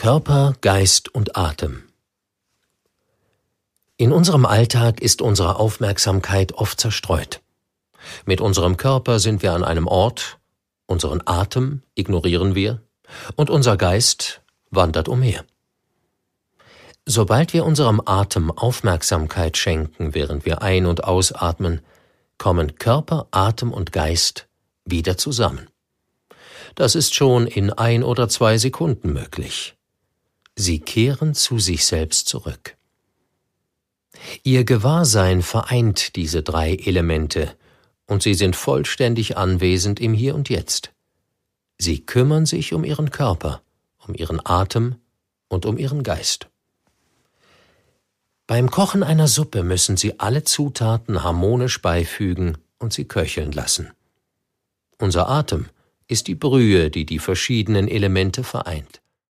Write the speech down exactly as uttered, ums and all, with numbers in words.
Körper, Geist und Atem. In unserem Alltag ist unsere Aufmerksamkeit oft zerstreut. Mit unserem Körper sind wir an einem Ort, unseren Atem ignorieren wir und unser Geist wandert umher. Sobald wir unserem Atem Aufmerksamkeit schenken, während wir ein- und ausatmen, kommen Körper, Atem und Geist wieder zusammen. Das ist schon in ein oder zwei Sekunden möglich. Sie kehren zu sich selbst zurück. Ihr Gewahrsein vereint diese drei Elemente und sie sind vollständig anwesend im Hier und Jetzt. Sie kümmern sich um ihren Körper, um ihren Atem und um ihren Geist. Beim Kochen einer Suppe müssen Sie alle Zutaten harmonisch beifügen und sie köcheln lassen. Unser Atem ist die Brühe, die die verschiedenen Elemente vereint.